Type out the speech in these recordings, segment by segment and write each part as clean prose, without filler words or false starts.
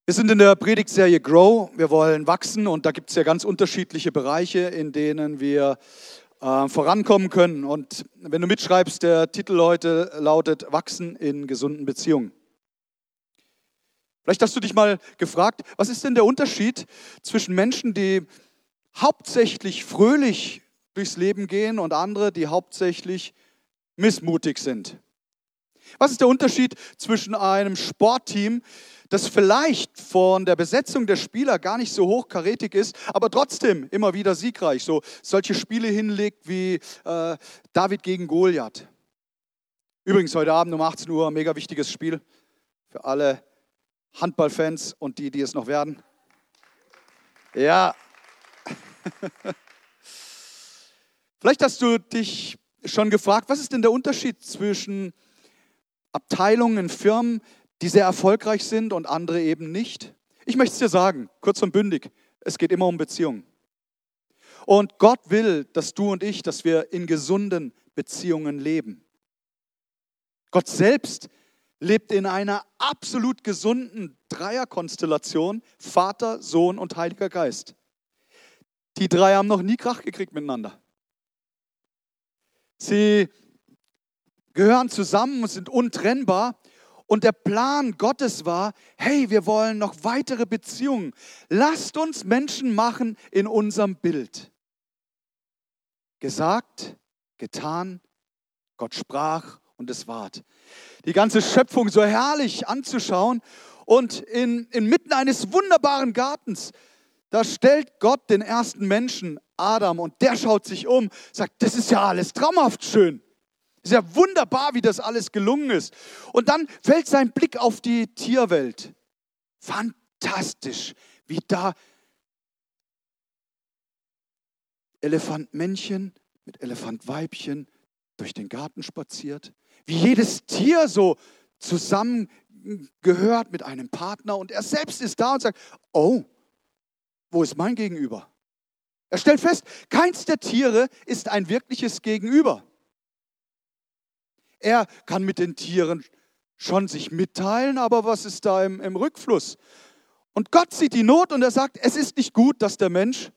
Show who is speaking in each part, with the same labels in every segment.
Speaker 1: Wir sind in der Predigtserie Grow. Wir wollen wachsen und da gibt es ja ganz unterschiedliche Bereiche, in denen wir vorankommen können. Und wenn du mitschreibst, der Titel heute lautet Wachsen in gesunden Beziehungen. Vielleicht hast du dich mal gefragt, was ist denn der Unterschied zwischen Menschen, die hauptsächlich fröhlich durchs Leben gehen und andere, die hauptsächlich missmutig sind? Was ist der Unterschied zwischen einem Sportteam, das vielleicht von der Besetzung der Spieler gar nicht so hochkarätig ist, aber trotzdem immer wieder siegreich, so solche Spiele hinlegt wie David gegen Goliath? Übrigens heute Abend um 18 Uhr, mega wichtiges Spiel für alle Handballfans und die es noch werden. Ja. Vielleicht hast du dich schon gefragt, was ist denn der Unterschied zwischen Abteilungen, Firmen, die sehr erfolgreich sind und andere eben nicht? Ich möchte es dir sagen, kurz und bündig, es geht immer um Beziehungen. Und Gott will, dass du und ich, dass wir in gesunden Beziehungen leben. Gott selbst lebt in einer absolut gesunden Dreierkonstellation, Vater, Sohn und Heiliger Geist. Die drei haben noch nie Krach gekriegt miteinander. Sie gehören zusammen und sind untrennbar. Und der Plan Gottes war, hey, wir wollen noch weitere Beziehungen. Lasst uns Menschen machen in unserem Bild. Gesagt, getan, Gott sprach und es ward. Die ganze Schöpfung so herrlich anzuschauen und inmitten eines wunderbaren Gartens, da stellt Gott den ersten Menschen, Adam, und der schaut sich um, sagt, das ist ja alles traumhaft schön. Es ist ja wunderbar, wie das alles gelungen ist. Und dann fällt sein Blick auf die Tierwelt. Fantastisch, wie da Elefantmännchen mit Elefantweibchen durch den Garten spaziert. Wie jedes Tier so zusammengehört mit einem Partner. Und er selbst ist da und sagt, oh, wo ist mein Gegenüber? Er stellt fest, keins der Tiere ist ein wirkliches Gegenüber. Er kann mit den Tieren schon sich mitteilen, aber was ist da im Rückfluss? Und Gott sieht die Not und er sagt, es ist nicht gut, dass der Mensch,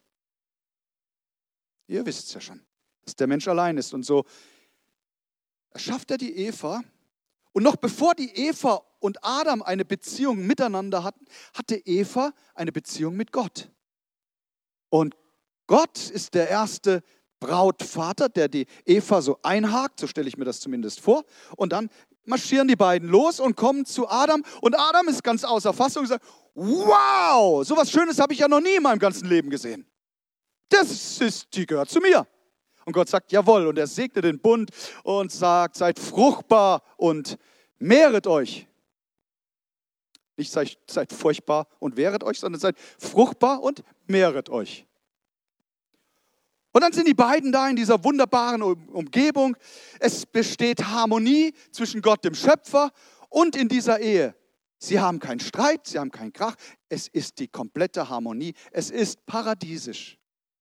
Speaker 1: ihr wisst es ja schon, dass der Mensch allein ist. Und so erschafft er die Eva. Und noch bevor die Eva und Adam eine Beziehung miteinander hatten, hatte Eva eine Beziehung mit Gott. Und Gott ist der erste Brautvater, der die Eva so einhakt, so stelle ich mir das zumindest vor. Und dann marschieren die beiden los und kommen zu Adam. Und Adam ist ganz außer Fassung und sagt, wow, so was Schönes habe ich ja noch nie in meinem ganzen Leben gesehen. Die gehört zu mir. Und Gott sagt, jawohl. Und er segnet den Bund und sagt, seid fruchtbar und mehret euch. Nicht seid furchtbar und wehret euch, sondern seid fruchtbar und mehret euch. Und dann sind die beiden da in dieser wunderbaren Umgebung. Es besteht Harmonie zwischen Gott, dem Schöpfer, und in dieser Ehe. Sie haben keinen Streit, sie haben keinen Krach. Es ist die komplette Harmonie. Es ist paradiesisch.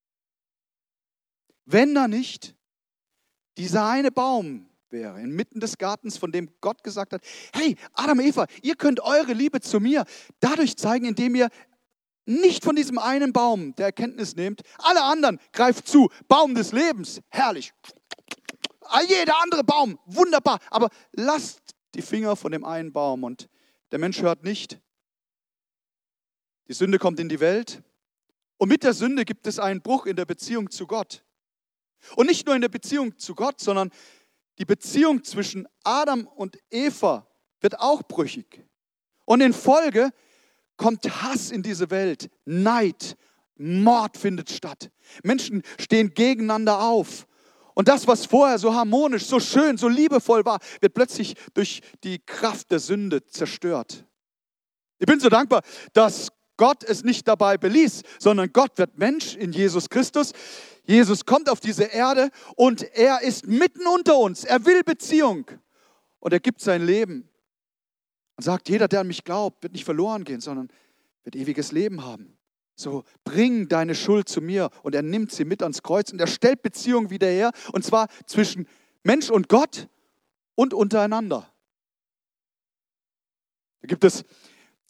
Speaker 1: Wenn da nicht dieser eine Baum wäre, inmitten des Gartens, von dem Gott gesagt hat, hey, Adam, Eva, ihr könnt eure Liebe zu mir dadurch zeigen, indem ihr nicht von diesem einen Baum der Erkenntnis nehmt. Alle anderen greift zu. Baum des Lebens, herrlich. Jeder andere Baum, wunderbar. Aber lasst die Finger von dem einen Baum. Und der Mensch hört nicht. Die Sünde kommt in die Welt. Und mit der Sünde gibt es einen Bruch in der Beziehung zu Gott. Und nicht nur in der Beziehung zu Gott, sondern die Beziehung zwischen Adam und Eva wird auch brüchig. Und in Folge kommt Hass in diese Welt, Neid, Mord findet statt. Menschen stehen gegeneinander auf. Und das, was vorher so harmonisch, so schön, so liebevoll war, wird plötzlich durch die Kraft der Sünde zerstört. Ich bin so dankbar, dass Gott es nicht dabei beließ, sondern Gott wird Mensch in Jesus Christus. Jesus kommt auf diese Erde und er ist mitten unter uns. Er will Beziehung und er gibt sein Leben. Und sagt, jeder, der an mich glaubt, wird nicht verloren gehen, sondern wird ewiges Leben haben. So, bring deine Schuld zu mir. Und er nimmt sie mit ans Kreuz und er stellt Beziehung wieder her. Und zwar zwischen Mensch und Gott und untereinander. Da gibt es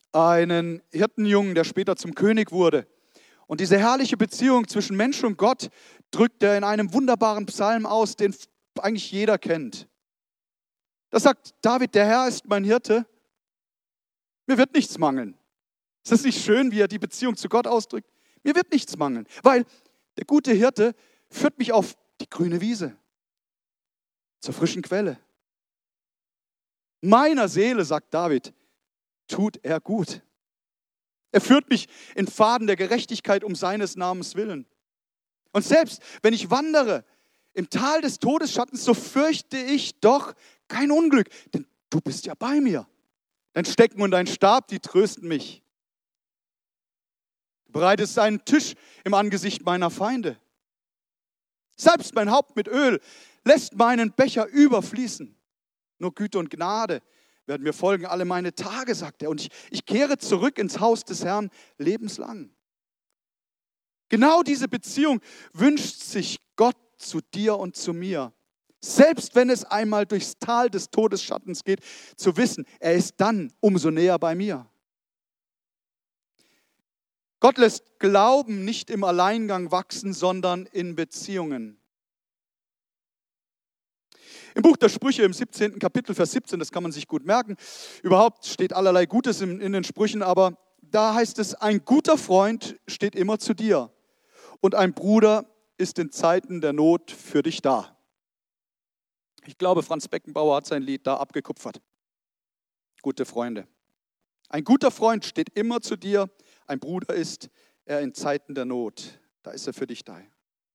Speaker 1: einen Hirtenjungen, der später zum König wurde. Und diese herrliche Beziehung zwischen Mensch und Gott drückt er in einem wunderbaren Psalm aus, den eigentlich jeder kennt. Da sagt David, der Herr ist mein Hirte, mir wird nichts mangeln. Ist das nicht schön, wie er die Beziehung zu Gott ausdrückt? Mir wird nichts mangeln, weil der gute Hirte führt mich auf die grüne Wiese, zur frischen Quelle. Meiner Seele, sagt David, tut er gut. Er führt mich in Pfaden der Gerechtigkeit um seines Namens willen. Und selbst wenn ich wandere im Tal des Todesschattens, so fürchte ich doch kein Unglück, denn du bist ja bei mir. Dein Stecken und dein Stab, die trösten mich. Du bereitest einen Tisch im Angesicht meiner Feinde. Salbst mein Haupt mit Öl, lässt meinen Becher überfließen. Nur Güte und Gnade werden mir folgen alle meine Tage, sagt er. Und ich kehre zurück ins Haus des Herrn lebenslang. Genau diese Beziehung wünscht sich Gott zu dir und zu mir. Selbst wenn es einmal durchs Tal des Todesschattens geht, zu wissen, er ist dann umso näher bei mir. Gott lässt Glauben nicht im Alleingang wachsen, sondern in Beziehungen. Im Buch der Sprüche im 17. Kapitel, Vers 17, das kann man sich gut merken. Überhaupt steht allerlei Gutes in den Sprüchen, aber da heißt es, ein guter Freund steht immer zu dir und ein Bruder ist in Zeiten der Not für dich da. Ich glaube, Franz Beckenbauer hat sein Lied da abgekupfert. Gute Freunde. Ein guter Freund steht immer zu dir, ein Bruder ist er in Zeiten der Not. Da ist er für dich da.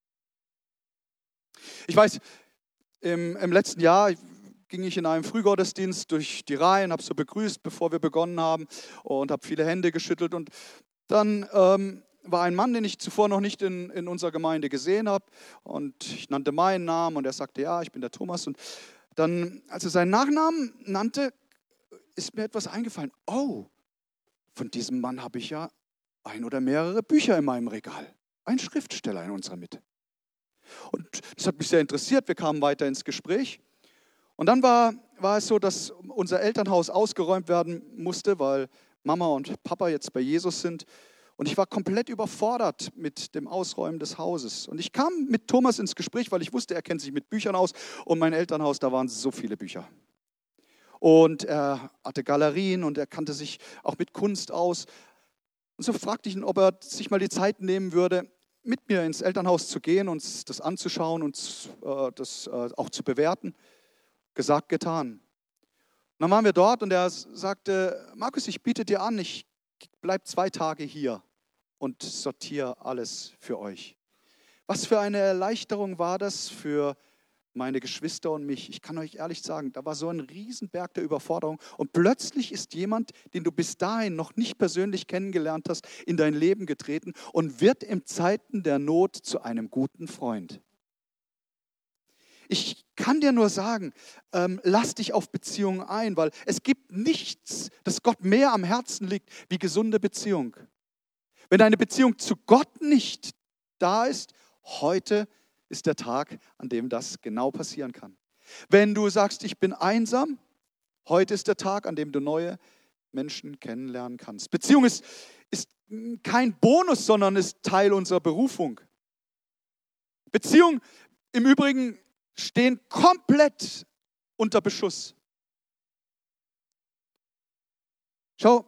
Speaker 1: Ich weiß, im letzten Jahr ging ich in einem Frühgottesdienst durch die Reihen, habe so begrüßt, bevor wir begonnen haben und habe viele Hände geschüttelt. Und dann war ein Mann, den ich zuvor noch nicht in unserer Gemeinde gesehen habe. Und ich nannte meinen Namen und er sagte, ja, ich bin der Thomas. Und dann, als er seinen Nachnamen nannte, ist mir etwas eingefallen. Oh, von diesem Mann habe ich ja ein oder mehrere Bücher in meinem Regal. Ein Schriftsteller in unserer Mitte. Und das hat mich sehr interessiert. Wir kamen weiter ins Gespräch. Und dann war es so, dass unser Elternhaus ausgeräumt werden musste, weil Mama und Papa jetzt bei Jesus sind. Und ich war komplett überfordert mit dem Ausräumen des Hauses. Und ich kam mit Thomas ins Gespräch, weil ich wusste, er kennt sich mit Büchern aus. Und mein Elternhaus, da waren so viele Bücher. Und er hatte Galerien und er kannte sich auch mit Kunst aus. Und so fragte ich ihn, ob er sich mal die Zeit nehmen würde, mit mir ins Elternhaus zu gehen, uns das anzuschauen und das auch zu bewerten. Gesagt, getan. Und dann waren wir dort und er sagte, Markus, ich biete dir an, ich bleibe 2 Tage hier und sortiere alles für euch. Was für eine Erleichterung war das für meine Geschwister und mich. Ich kann euch ehrlich sagen, da war so ein Riesenberg der Überforderung und plötzlich ist jemand, den du bis dahin noch nicht persönlich kennengelernt hast, in dein Leben getreten und wird in Zeiten der Not zu einem guten Freund. Ich kann dir nur sagen, lass dich auf Beziehungen ein, weil es gibt nichts, das Gott mehr am Herzen liegt, wie gesunde Beziehung. Wenn deine Beziehung zu Gott nicht da ist, heute ist der Tag, an dem das genau passieren kann. Wenn du sagst, ich bin einsam, heute ist der Tag, an dem du neue Menschen kennenlernen kannst. Beziehung ist kein Bonus, sondern ist Teil unserer Berufung. Beziehungen im Übrigen stehen komplett unter Beschuss. Schau,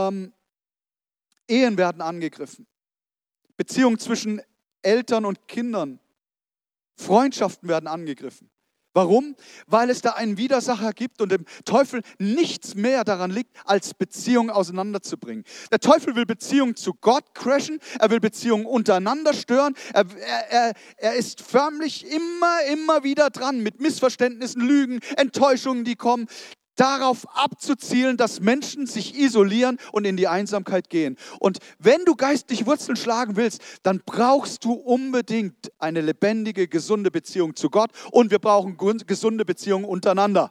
Speaker 1: Ehen werden angegriffen. Beziehungen zwischen Eltern und Kindern. Freundschaften werden angegriffen. Warum? Weil es da einen Widersacher gibt und dem Teufel nichts mehr daran liegt, als Beziehungen auseinanderzubringen. Der Teufel will Beziehungen zu Gott crashen, er will Beziehungen untereinander stören, er ist förmlich immer wieder dran mit Missverständnissen, Lügen, Enttäuschungen, die kommen, darauf abzuzielen, dass Menschen sich isolieren und in die Einsamkeit gehen. Und wenn du geistlich Wurzeln schlagen willst, dann brauchst du unbedingt eine lebendige, gesunde Beziehung zu Gott und wir brauchen gesunde Beziehungen untereinander.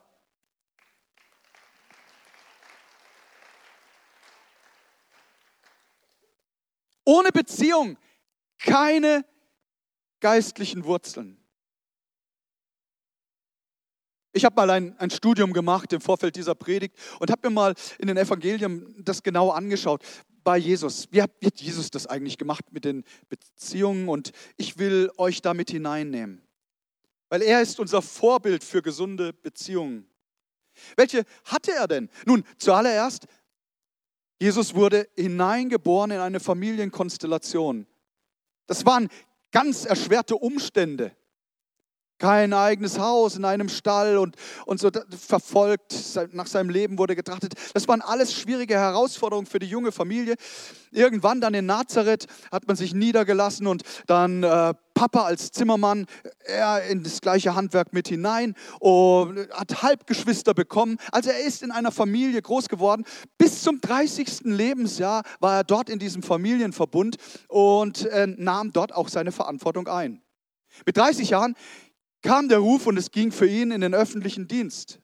Speaker 1: Ohne Beziehung keine geistlichen Wurzeln. Ich habe mal ein Studium gemacht im Vorfeld dieser Predigt und habe mir mal in den Evangelien das genau angeschaut bei Jesus. Wie hat Jesus das eigentlich gemacht mit den Beziehungen? Und ich will euch damit hineinnehmen, weil er ist unser Vorbild für gesunde Beziehungen. Welche hatte er denn? Nun, zuallererst, Jesus wurde hineingeboren in eine Familienkonstellation. Das waren ganz erschwerte Umstände. Kein eigenes Haus in einem Stall und so verfolgt, nach seinem Leben wurde getrachtet. Das waren alles schwierige Herausforderungen für die junge Familie. Irgendwann dann in Nazareth hat man sich niedergelassen und dann Papa als Zimmermann, er in das gleiche Handwerk mit hinein und hat Halbgeschwister bekommen. Also er ist in einer Familie groß geworden. Bis zum 30. Lebensjahr war er dort in diesem Familienverbund und nahm dort auch seine Verantwortung ein. Mit 30 Jahren kam der Ruf und es ging für ihn in den öffentlichen Dienst.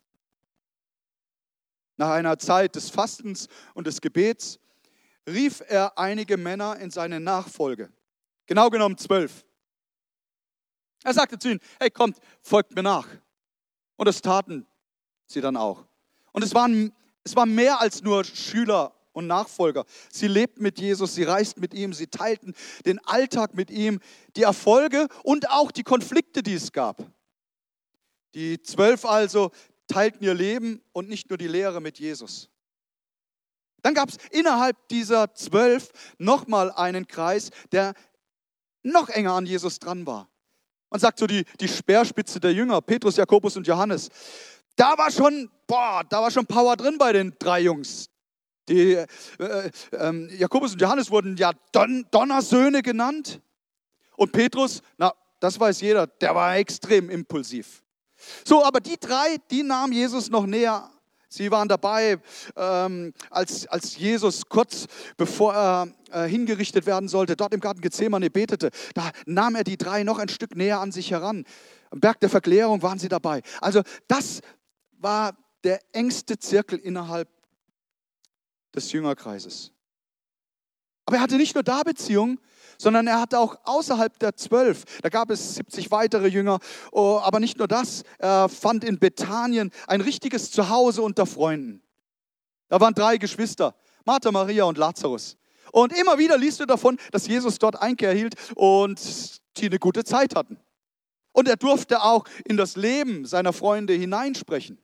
Speaker 1: Nach einer Zeit des Fastens und des Gebets rief er einige Männer in seine Nachfolge. Genau genommen 12. Er sagte zu ihnen, hey, kommt, folgt mir nach. Und das taten sie dann auch. Und es waren mehr als nur Schüler und Nachfolger. Sie lebten mit Jesus, sie reisten mit ihm, sie teilten den Alltag mit ihm, die Erfolge und auch die Konflikte, die es gab. Die 12 also teilten ihr Leben und nicht nur die Lehre mit Jesus. Dann gab es innerhalb dieser 12 nochmal einen Kreis, der noch enger an Jesus dran war. Man sagt so die Speerspitze der Jünger, Petrus, Jakobus und Johannes. Da war schon Power drin bei den 3 Jungs. Die Jakobus und Johannes wurden ja Donnersöhne genannt. Und Petrus, das weiß jeder, der war extrem impulsiv. So, aber die 3, die nahm Jesus noch näher. Sie waren dabei, als Jesus kurz bevor er hingerichtet werden sollte, dort im Garten Gethsemane betete. Da nahm er die 3 noch ein Stück näher an sich heran. Am Berg der Verklärung waren sie dabei. Also das war der engste Zirkel innerhalb des Jüngerkreises. Aber er hatte nicht nur da Beziehungen, sondern er hatte auch außerhalb der 12. Da gab es 70 weitere Jünger. Aber nicht nur das, er fand in Bethanien ein richtiges Zuhause unter Freunden. Da waren 3 Geschwister, Martha, Maria und Lazarus. Und immer wieder liest du davon, dass Jesus dort Einkehr hielt und die eine gute Zeit hatten. Und er durfte auch in das Leben seiner Freunde hineinsprechen.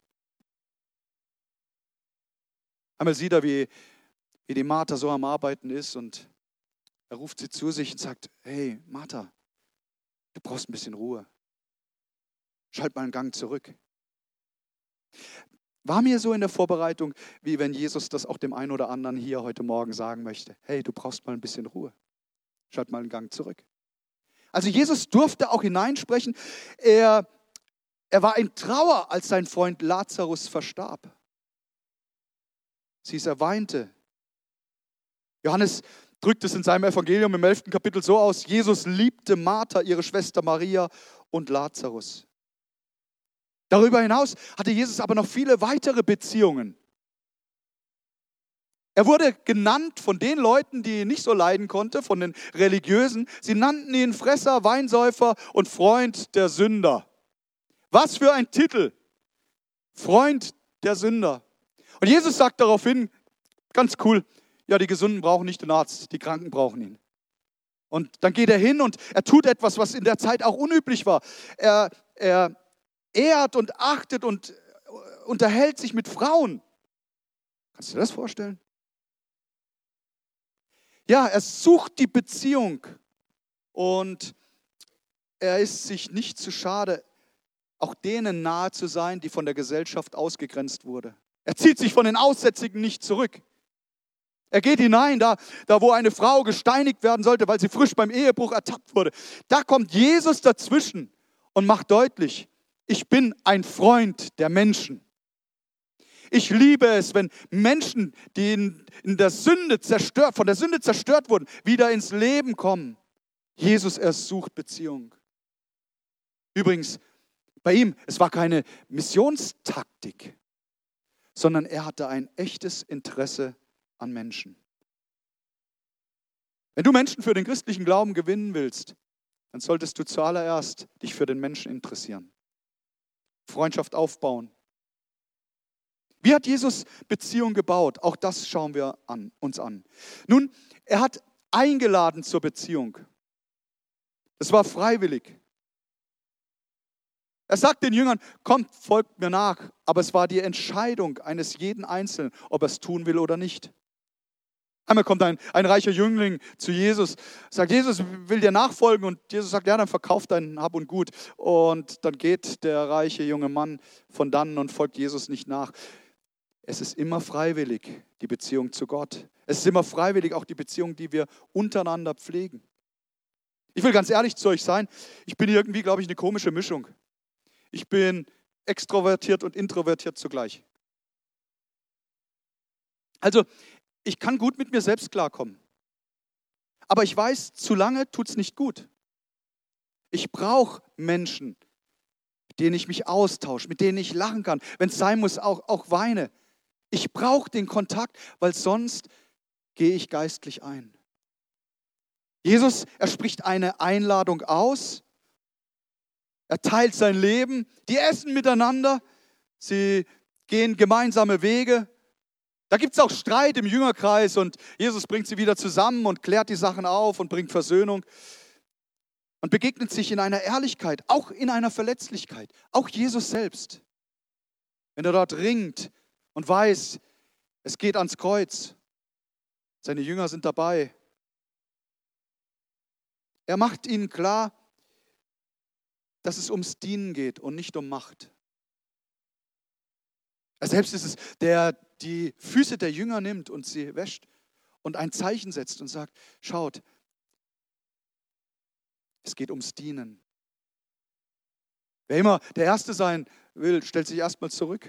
Speaker 1: Einmal sieht er, wie die Martha so am Arbeiten ist und er ruft sie zu sich und sagt, hey Martha, du brauchst ein bisschen Ruhe. Schalt mal einen Gang zurück. War mir so in der Vorbereitung, wie wenn Jesus das auch dem einen oder anderen hier heute Morgen sagen möchte. Hey, du brauchst mal ein bisschen Ruhe. Schalt mal einen Gang zurück. Also Jesus durfte auch hineinsprechen. Er war in Trauer, als sein Freund Lazarus verstarb. Er weinte. Johannes drückt es in seinem Evangelium im 11. Kapitel so aus, Jesus liebte Martha, ihre Schwester Maria und Lazarus. Darüber hinaus hatte Jesus aber noch viele weitere Beziehungen. Er wurde genannt von den Leuten, die ihn nicht so leiden konnten, von den Religiösen. Sie nannten ihn Fresser, Weinsäufer und Freund der Sünder. Was für ein Titel! Freund der Sünder. Und Jesus sagt daraufhin, ganz cool, ja, die Gesunden brauchen nicht den Arzt, die Kranken brauchen ihn. Und dann geht er hin und er tut etwas, was in der Zeit auch unüblich war. Er ehrt und achtet und unterhält sich mit Frauen. Kannst du dir das vorstellen? Ja, er sucht die Beziehung und er ist sich nicht zu schade, auch denen nahe zu sein, die von der Gesellschaft ausgegrenzt wurde. Er zieht sich von den Aussätzigen nicht zurück. Er geht hinein, da wo eine Frau gesteinigt werden sollte, weil sie frisch beim Ehebruch ertappt wurde. Da kommt Jesus dazwischen und macht deutlich, ich bin ein Freund der Menschen. Ich liebe es, wenn Menschen, die in der Sünde von der Sünde zerstört wurden, wieder ins Leben kommen. Jesus, er sucht Beziehung. Übrigens, bei ihm, es war keine Missionstaktik, sondern er hatte ein echtes Interesse an Menschen. Wenn du Menschen für den christlichen Glauben gewinnen willst, dann solltest du zuallererst dich für den Menschen interessieren. Freundschaft aufbauen. Wie hat Jesus Beziehung gebaut? Auch das schauen wir uns an. Nun, er hat eingeladen zur Beziehung. Es war freiwillig. Er sagt den Jüngern, kommt, folgt mir nach. Aber es war die Entscheidung eines jeden Einzelnen, ob er es tun will oder nicht. Einmal kommt ein reicher Jüngling zu Jesus, sagt, Jesus will dir nachfolgen. Und Jesus sagt, ja, dann verkauf dein Hab und Gut. Und dann geht der reiche junge Mann von dannen und folgt Jesus nicht nach. Es ist immer freiwillig, die Beziehung zu Gott. Es ist immer freiwillig, auch die Beziehung, die wir untereinander pflegen. Ich will ganz ehrlich zu euch sein, ich bin irgendwie, glaube ich, eine komische Mischung. Ich bin extrovertiert und introvertiert zugleich. Also, ich kann gut mit mir selbst klarkommen. Aber ich weiß, zu lange tut es nicht gut. Ich brauche Menschen, mit denen ich mich austausche, mit denen ich lachen kann. Wenn es sein muss, auch weine. Ich brauche den Kontakt, weil sonst gehe ich geistlich ein. Jesus, er spricht eine Einladung aus. Er teilt sein Leben. Die essen miteinander. Sie gehen gemeinsame Wege. Da gibt es auch Streit im Jüngerkreis und Jesus bringt sie wieder zusammen und klärt die Sachen auf und bringt Versöhnung und begegnet sich in einer Ehrlichkeit, auch in einer Verletzlichkeit. Auch Jesus selbst. Wenn er dort ringt und weiß, es geht ans Kreuz. Seine Jünger sind dabei. Er macht ihnen klar, dass es ums Dienen geht und nicht um Macht. Er selbst ist es, der die Füße der Jünger nimmt und sie wäscht und ein Zeichen setzt und sagt, schaut, es geht ums Dienen. Wer immer der Erste sein will, stellt sich erstmal zurück.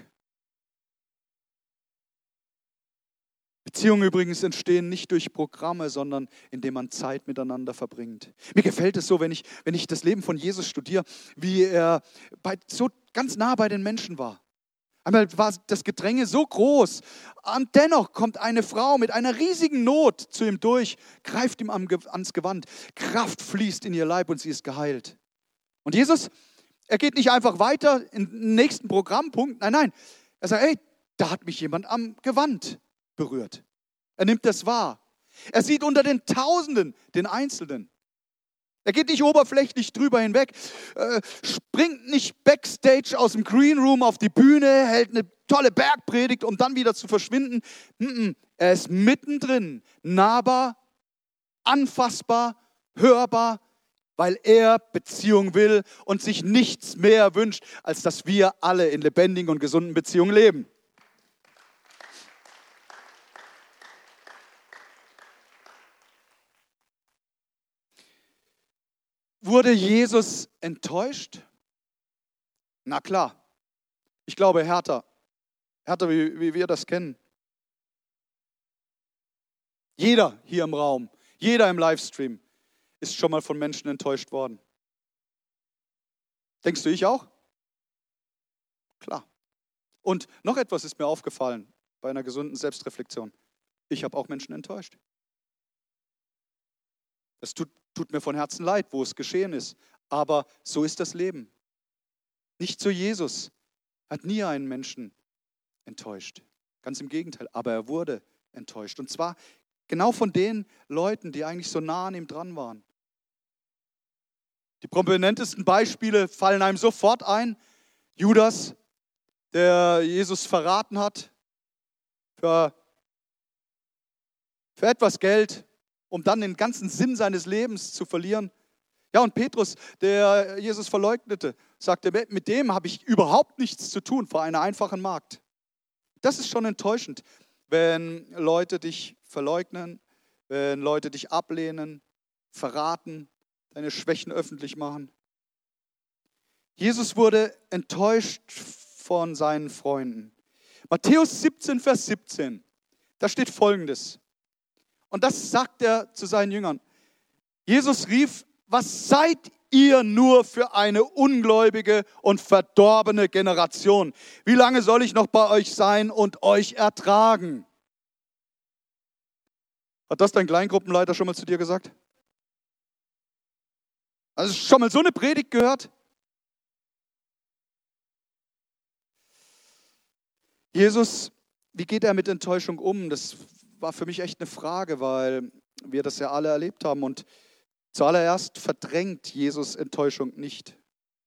Speaker 1: Beziehungen übrigens entstehen nicht durch Programme, sondern indem man Zeit miteinander verbringt. Mir gefällt es so, wenn ich das Leben von Jesus studiere, wie er so ganz nah bei den Menschen war. Einmal war das Gedränge so groß und dennoch kommt eine Frau mit einer riesigen Not zu ihm durch, greift ihm ans Gewand. Kraft fließt in ihr Leib und sie ist geheilt. Und Jesus, er geht nicht einfach weiter in den nächsten Programmpunkt. Nein. Er sagt, hey, da hat mich jemand am Gewand berührt. Er nimmt das wahr. Er sieht unter den Tausenden den Einzelnen. Er geht nicht oberflächlich drüber hinweg, springt nicht backstage aus dem Green Room auf die Bühne, hält eine tolle Bergpredigt, um dann wieder zu verschwinden. Er ist mittendrin, nahbar, anfassbar, hörbar, weil er Beziehung will und sich nichts mehr wünscht, als dass wir alle in lebendigen und gesunden Beziehungen leben. Wurde Jesus enttäuscht? Na klar. Ich glaube härter. Härter, wie wir das kennen. Jeder hier im Raum, jeder im Livestream ist schon mal von Menschen enttäuscht worden. Denkst du, ich auch? Klar. Und noch etwas ist mir aufgefallen bei einer gesunden Selbstreflexion. Ich habe auch Menschen enttäuscht. Es tut mir von Herzen leid, wo es geschehen ist. Aber so ist das Leben. Nicht so Jesus hat nie einen Menschen enttäuscht. Ganz im Gegenteil. Aber er wurde enttäuscht. Und zwar genau von den Leuten, die eigentlich so nah an ihm dran waren. Die prominentesten Beispiele fallen einem sofort ein. Judas, der Jesus verraten hat für etwas Geld, um dann den ganzen Sinn seines Lebens zu verlieren. Ja, und Petrus, der Jesus verleugnete, sagte, mit dem habe ich überhaupt nichts zu tun vor einer einfachen Magd. Das ist schon enttäuschend, wenn Leute dich verleugnen, wenn Leute dich ablehnen, verraten, deine Schwächen öffentlich machen. Jesus wurde enttäuscht von seinen Freunden. Matthäus 17, Vers 17, da steht Folgendes. Und das sagt er zu seinen Jüngern. Jesus rief, was seid ihr nur für eine ungläubige und verdorbene Generation? Wie lange soll ich noch bei euch sein und euch ertragen? Hat das dein Kleingruppenleiter schon mal zu dir gesagt? Also schon mal so eine Predigt gehört? Jesus, wie geht er mit Enttäuschung um? Das war für mich echt eine Frage, weil wir das ja alle erlebt haben. Und zuallererst verdrängt Jesus Enttäuschung nicht.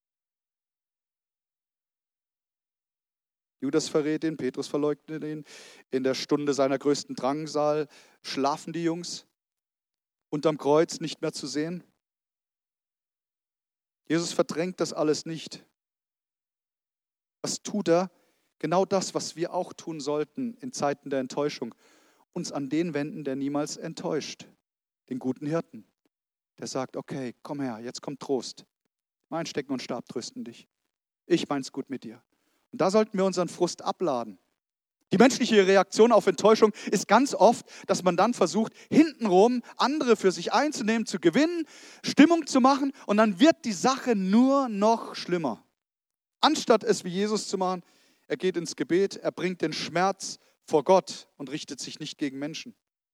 Speaker 1: Judas verrät ihn, Petrus verleugnet ihn. In der Stunde seiner größten Drangsal schlafen die Jungs, unterm Kreuz nicht mehr zu sehen. Jesus verdrängt das alles nicht. Was tut er? Genau das, was wir auch tun sollten in Zeiten der Enttäuschung. Uns an den wenden, der niemals enttäuscht. Den guten Hirten. Der sagt, okay, komm her, jetzt kommt Trost. Mein Stecken und Stab trösten dich. Ich mein's gut mit dir. Und da sollten wir unseren Frust abladen. Die menschliche Reaktion auf Enttäuschung ist ganz oft, dass man dann versucht, hintenrum andere für sich einzunehmen, zu gewinnen, Stimmung zu machen und dann wird die Sache nur noch schlimmer. Anstatt es wie Jesus zu machen, er geht ins Gebet, er bringt den Schmerz vor Gott und richtet sich nicht gegen Menschen.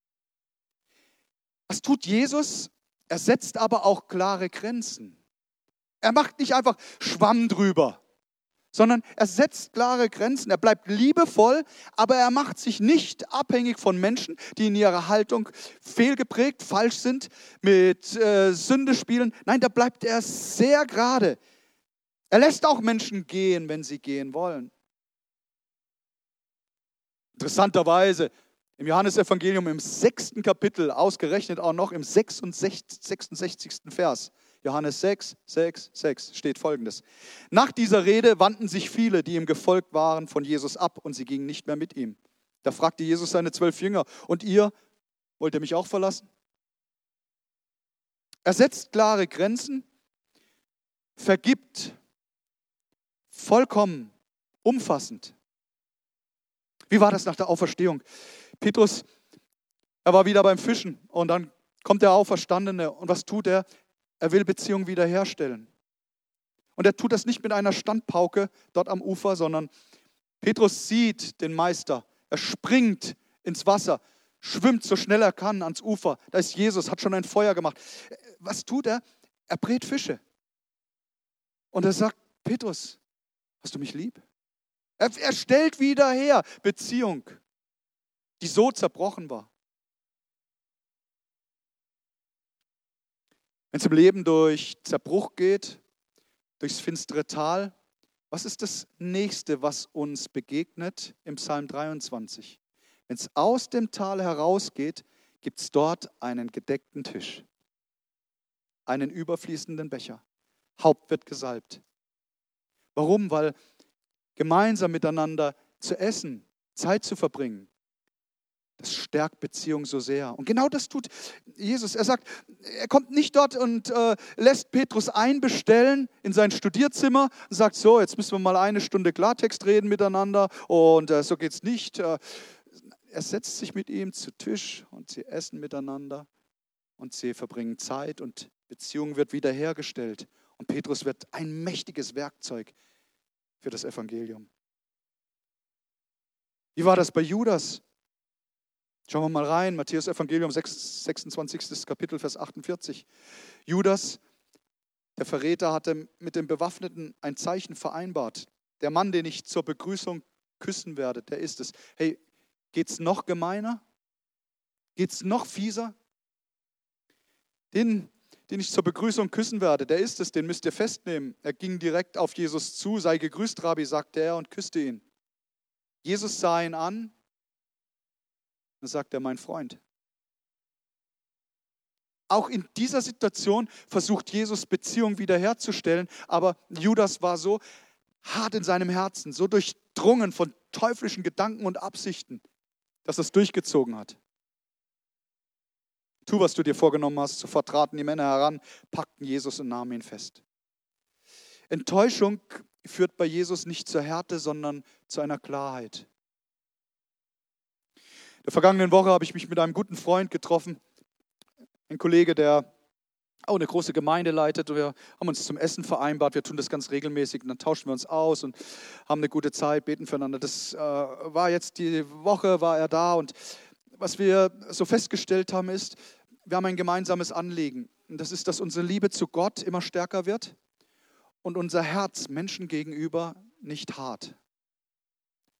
Speaker 1: Was tut Jesus? Er setzt aber auch klare Grenzen. Er macht nicht einfach Schwamm drüber, sondern er setzt klare Grenzen. Er bleibt liebevoll, aber er macht sich nicht abhängig von Menschen, die in ihrer Haltung fehlgeprägt, falsch sind, mit Sünde spielen. Nein, da bleibt er sehr gerade. Er lässt auch Menschen gehen, wenn sie gehen wollen. Interessanterweise im Johannesevangelium im 6. Kapitel, ausgerechnet auch noch im 66. Vers, Johannes 6, 6, 6 steht Folgendes. Nach dieser Rede wandten sich viele, die ihm gefolgt waren, von Jesus ab und sie gingen nicht mehr mit ihm. Da fragte Jesus seine 12 Jünger, und ihr, wollt ihr mich auch verlassen? Er setzt klare Grenzen, vergibt vollkommen, umfassend. Wie war das nach der Auferstehung? Petrus, er war wieder beim Fischen und dann kommt der Auferstandene und was tut er? Er will Beziehung wiederherstellen. Und er tut das nicht mit einer Standpauke dort am Ufer, sondern Petrus sieht den Meister. Er springt ins Wasser, schwimmt so schnell er kann ans Ufer. Da ist Jesus, hat schon ein Feuer gemacht. Was tut er? Er brät Fische. Und er sagt, Petrus, hast du mich lieb? Er stellt wieder her Beziehung, die so zerbrochen war. Wenn es im Leben durch Zerbruch geht, durchs finstere Tal, was ist das Nächste, was uns begegnet im Psalm 23? Wenn es aus dem Tal herausgeht, gibt es dort einen gedeckten Tisch, einen überfließenden Becher. Haupt wird gesalbt. Warum? Weil gemeinsam miteinander zu essen, Zeit zu verbringen, das stärkt Beziehung so sehr. Und genau das tut Jesus. Er sagt, er kommt nicht dort und lässt Petrus einbestellen in sein Studierzimmer und sagt, so, jetzt müssen wir mal eine Stunde Klartext reden miteinander und so geht's nicht. Er setzt sich mit ihm zu Tisch und sie essen miteinander und sie verbringen Zeit und Beziehung wird wiederhergestellt. Und Petrus wird ein mächtiges Werkzeug für das Evangelium. Wie war das bei Judas? Schauen wir mal rein, Matthäus Evangelium 26. Kapitel, Vers 48. Judas, der Verräter, hatte mit dem Bewaffneten ein Zeichen vereinbart. Der Mann, den ich zur Begrüßung küssen werde, der ist es. Hey, geht's noch gemeiner? Geht's noch fieser? Den ich zur Begrüßung küssen werde, der ist es, den müsst ihr festnehmen. Er ging direkt auf Jesus zu, sei gegrüßt, Rabbi, sagte er und küsste ihn. Jesus sah ihn an, dann sagt er, mein Freund. Auch in dieser Situation versucht Jesus Beziehung wiederherzustellen, aber Judas war so hart in seinem Herzen, so durchdrungen von teuflischen Gedanken und Absichten, dass er es durchgezogen hat. Tu, was du dir vorgenommen hast. Sofort traten die Männer heran, packten Jesus und nahmen ihn fest. Enttäuschung führt bei Jesus nicht zur Härte, sondern zu einer Klarheit. In der vergangenen Woche habe ich mich mit einem guten Freund getroffen, ein Kollege, der auch eine große Gemeinde leitet. Wir haben uns zum Essen vereinbart, wir tun das ganz regelmäßig und dann tauschen wir uns aus und haben eine gute Zeit, beten füreinander. Das war jetzt die Woche, war er da und was wir so festgestellt haben ist, wir haben ein gemeinsames Anliegen. Und das ist, dass unsere Liebe zu Gott immer stärker wird und unser Herz Menschen gegenüber nicht hart.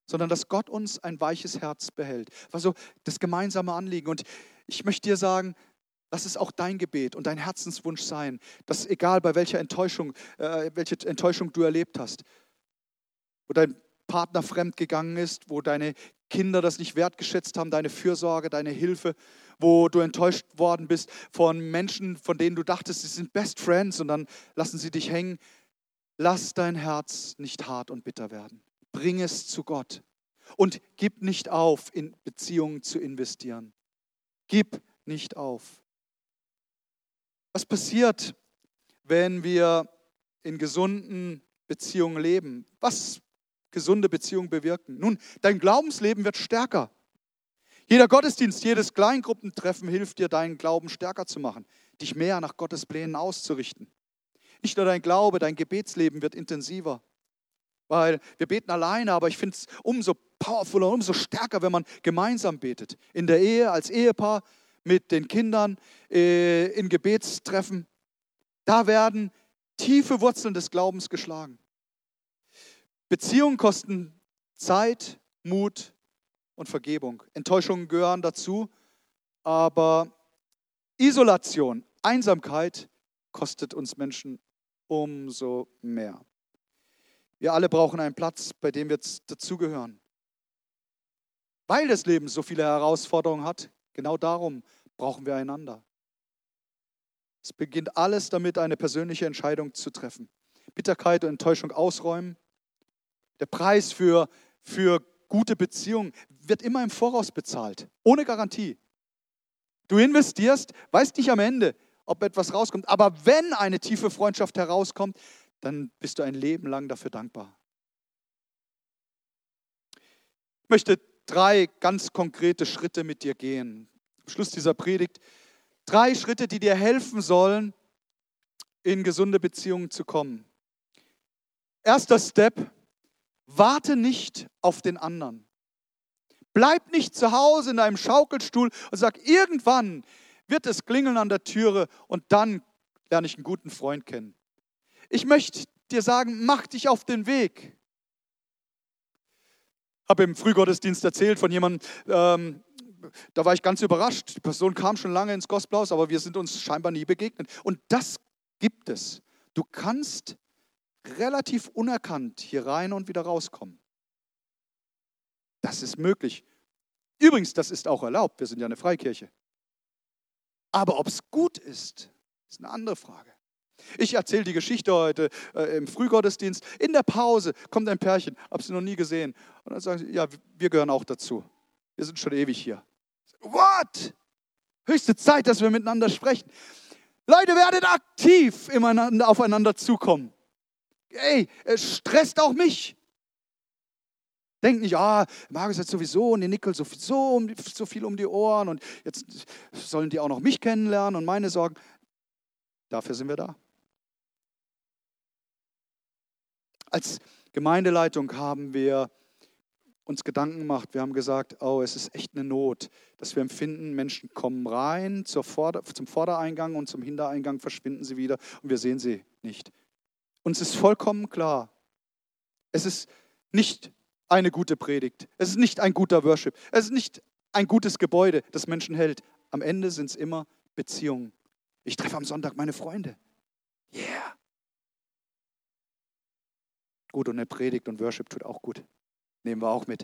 Speaker 1: sondern dass Gott uns ein weiches Herz behält. War so das gemeinsame Anliegen. Und ich möchte dir sagen, lass es auch dein Gebet und dein Herzenswunsch sein, dass egal bei welche Enttäuschung du erlebt hast, wo dein Partner fremdgegangen ist, wo deine Kinder das nicht wertgeschätzt haben, deine Fürsorge, deine Hilfe, wo du enttäuscht worden bist von Menschen, von denen du dachtest, sie sind Best Friends und dann lassen sie dich hängen. Lass dein Herz nicht hart und bitter werden. Bring es zu Gott und gib nicht auf, in Beziehungen zu investieren. Gib nicht auf. Was passiert, wenn wir in gesunden Beziehungen leben? Was gesunde Beziehungen bewirken? Nun, dein Glaubensleben wird stärker. Jeder Gottesdienst, jedes Kleingruppentreffen hilft dir, deinen Glauben stärker zu machen, dich mehr nach Gottes Plänen auszurichten. Nicht nur dein Glaube, dein Gebetsleben wird intensiver, weil wir beten alleine, aber ich finde es umso powerfuler, umso stärker, wenn man gemeinsam betet. In der Ehe, als Ehepaar, mit den Kindern, in Gebetstreffen. Da werden tiefe Wurzeln des Glaubens geschlagen. Beziehungen kosten Zeit, Mut und Vergebung. Enttäuschungen gehören dazu, aber Isolation, Einsamkeit kostet uns Menschen umso mehr. Wir alle brauchen einen Platz, bei dem wir dazugehören. Weil das Leben so viele Herausforderungen hat, genau darum brauchen wir einander. Es beginnt alles damit, eine persönliche Entscheidung zu treffen. Bitterkeit und Enttäuschung ausräumen. Der Preis für gute Beziehungen wird immer im Voraus bezahlt, ohne Garantie. Du investierst, weißt nicht am Ende, ob etwas rauskommt, aber wenn eine tiefe Freundschaft herauskommt, dann bist du ein Leben lang dafür dankbar. Ich möchte 3 ganz konkrete Schritte mit dir gehen. Am Schluss dieser Predigt 3 Schritte, die dir helfen sollen, in gesunde Beziehungen zu kommen. Erster Step: Warte nicht auf den anderen. Bleib nicht zu Hause in deinem Schaukelstuhl und sag, irgendwann wird es klingeln an der Türe und dann lerne ich einen guten Freund kennen. Ich möchte dir sagen, mach dich auf den Weg. Ich habe im Frühgottesdienst erzählt von jemandem, da war ich ganz überrascht. Die Person kam schon lange ins Gospelhaus, aber wir sind uns scheinbar nie begegnet. Und das gibt es. Du kannst relativ unerkannt hier rein und wieder rauskommen. Das ist möglich. Übrigens, das ist auch erlaubt. Wir sind ja eine Freikirche. Aber ob es gut ist eine andere Frage. Ich erzähle die Geschichte heute im Frühgottesdienst. In der Pause kommt ein Pärchen, habe sie noch nie gesehen. Und dann sagen sie, ja, wir gehören auch dazu. Wir sind schon ewig hier. What? Höchste Zeit, dass wir miteinander sprechen. Leute, werdet aktiv aufeinander zukommen. Ey, es stresst auch mich. Denkt nicht, Markus hat sowieso und die Nickel sowieso so viel um die Ohren und jetzt sollen die auch noch mich kennenlernen und meine Sorgen. Dafür sind wir da. Als Gemeindeleitung haben wir uns Gedanken gemacht. Wir haben gesagt, es ist echt eine Not, dass wir empfinden, Menschen kommen rein zum Vordereingang und zum Hintereingang verschwinden sie wieder und wir sehen sie nicht. Uns ist vollkommen klar, es ist nicht eine gute Predigt, es ist nicht ein guter Worship, es ist nicht ein gutes Gebäude, das Menschen hält. Am Ende sind es immer Beziehungen. Ich treffe am Sonntag meine Freunde. Yeah. Gut, und eine Predigt und Worship tut auch gut. Nehmen wir auch mit.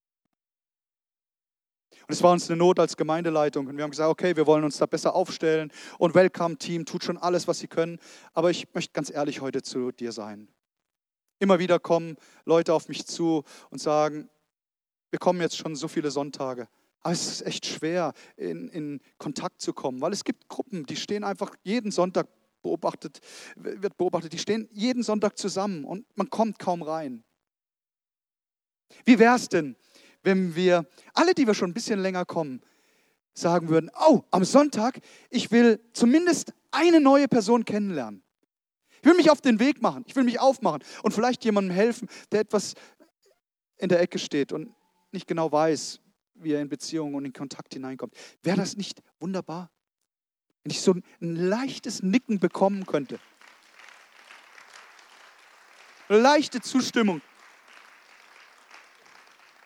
Speaker 1: Und es war uns eine Not als Gemeindeleitung. Und wir haben gesagt, okay, wir wollen uns da besser aufstellen. Und Welcome-Team tut schon alles, was sie können. Aber ich möchte ganz ehrlich heute zu dir sein. Immer wieder kommen Leute auf mich zu und sagen, wir kommen jetzt schon so viele Sonntage. Aber es ist echt schwer, in Kontakt zu kommen. Weil es gibt Gruppen, die stehen einfach jeden Sonntag wird beobachtet, die stehen jeden Sonntag zusammen und man kommt kaum rein. Wie wäre es denn, wenn wir, alle, die wir schon ein bisschen länger kommen, sagen würden, am Sonntag, ich will zumindest eine neue Person kennenlernen. Ich will mich auf den Weg machen, ich will mich aufmachen und vielleicht jemandem helfen, der etwas in der Ecke steht und nicht genau weiß, wie er in Beziehungen und in Kontakt hineinkommt. Wäre das nicht wunderbar? Wenn ich so ein leichtes Nicken bekommen könnte. Eine leichte Zustimmung.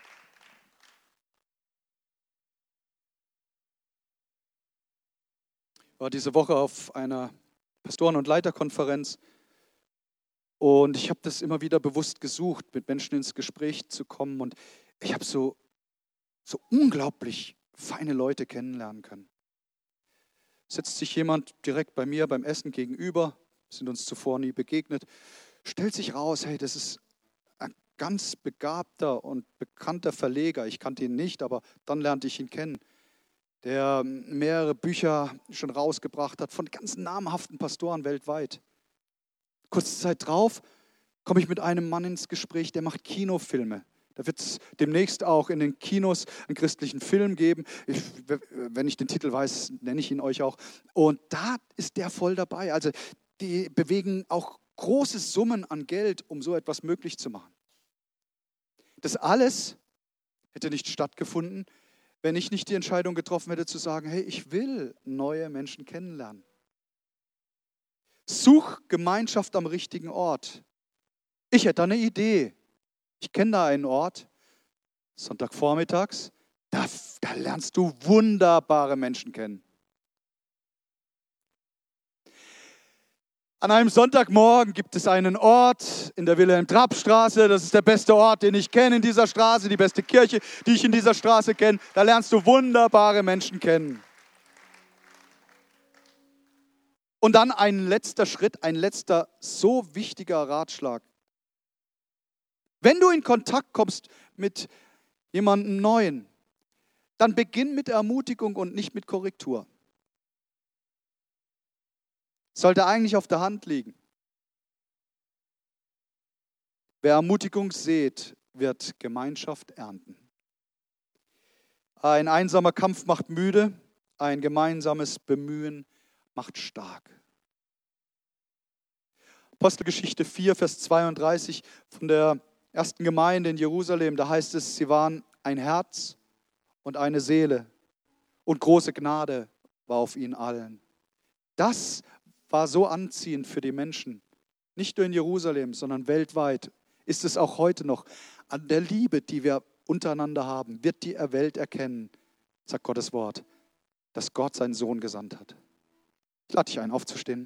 Speaker 1: war diese Woche auf einer Pastoren- und Leiterkonferenz und ich habe das immer wieder bewusst gesucht, mit Menschen ins Gespräch zu kommen und ich habe so unglaublich feine Leute kennenlernen können. Setzt sich jemand direkt bei mir beim Essen gegenüber, sind uns zuvor nie begegnet, stellt sich raus, hey, das ist ein ganz begabter und bekannter Verleger. Ich kannte ihn nicht, aber dann lernte ich ihn kennen, der mehrere Bücher schon rausgebracht hat von ganz namhaften Pastoren weltweit. Kurze Zeit drauf komme ich mit einem Mann ins Gespräch, der macht Kinofilme. Da wird es demnächst auch in den Kinos einen christlichen Film geben. Wenn ich den Titel weiß, nenne ich ihn euch auch. Und da ist der voll dabei. Also die bewegen auch große Summen an Geld, um so etwas möglich zu machen. Das alles hätte nicht stattgefunden, wenn ich nicht die Entscheidung getroffen hätte zu sagen, hey, ich will neue Menschen kennenlernen. Such Gemeinschaft am richtigen Ort. Ich hätte da eine Idee. Ich kenne da einen Ort, Sonntagvormittags, da lernst du wunderbare Menschen kennen. An einem Sonntagmorgen gibt es einen Ort in der Wilhelm-Trapp-Straße. Das ist der beste Ort, den ich kenne in dieser Straße, die beste Kirche, die ich in dieser Straße kenne. Da lernst du wunderbare Menschen kennen. Und dann ein letzter Schritt, ein letzter so wichtiger Ratschlag. Wenn du in Kontakt kommst mit jemandem Neuen, dann beginn mit Ermutigung und nicht mit Korrektur. Sollte eigentlich auf der Hand liegen. Wer Ermutigung sät, wird Gemeinschaft ernten. Ein einsamer Kampf macht müde, ein gemeinsames Bemühen macht stark. Apostelgeschichte 4, Vers 32 von der ersten Gemeinde in Jerusalem, da heißt es, sie waren ein Herz und eine Seele und große Gnade war auf ihnen allen. Das war so anziehend für die Menschen, nicht nur in Jerusalem, sondern weltweit ist es auch heute noch. An der Liebe, die wir untereinander haben, wird die Welt erkennen, sagt Gottes Wort, dass Gott seinen Sohn gesandt hat. Ich lade dich ein, aufzustehen.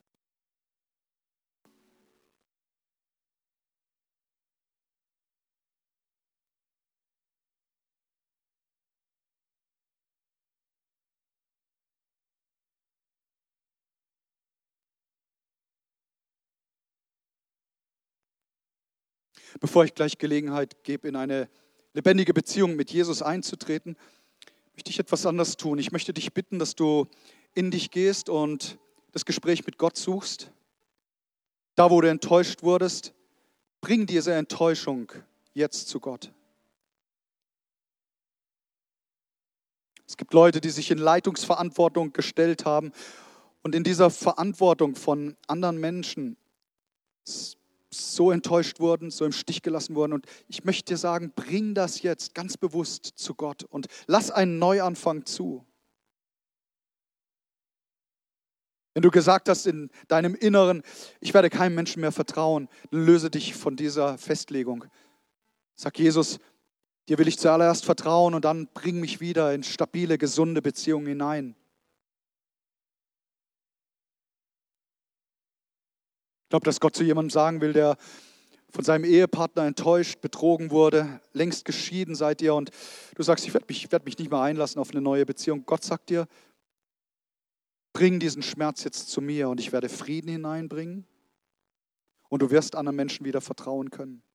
Speaker 1: Bevor ich gleich Gelegenheit gebe, in eine lebendige Beziehung mit Jesus einzutreten, möchte ich etwas anderes tun. Ich möchte dich bitten, dass du in dich gehst und das Gespräch mit Gott suchst. Da, wo du enttäuscht wurdest, bring diese Enttäuschung jetzt zu Gott. Es gibt Leute, die sich in Leitungsverantwortung gestellt haben und in dieser Verantwortung von anderen Menschen so enttäuscht wurden, so im Stich gelassen wurden. Und ich möchte dir sagen, bring das jetzt ganz bewusst zu Gott und lass einen Neuanfang zu. Wenn du gesagt hast in deinem Inneren, ich werde keinem Menschen mehr vertrauen, dann löse dich von dieser Festlegung. Sag Jesus, dir will ich zuallererst vertrauen und dann bring mich wieder in stabile, gesunde Beziehungen hinein. Ich glaube, dass Gott zu jemandem sagen will, der von seinem Ehepartner enttäuscht, betrogen wurde, längst geschieden seid ihr und du sagst, ich werd mich nicht mehr einlassen auf eine neue Beziehung. Gott sagt dir, bring diesen Schmerz jetzt zu mir und ich werde Frieden hineinbringen und du wirst anderen Menschen wieder vertrauen können.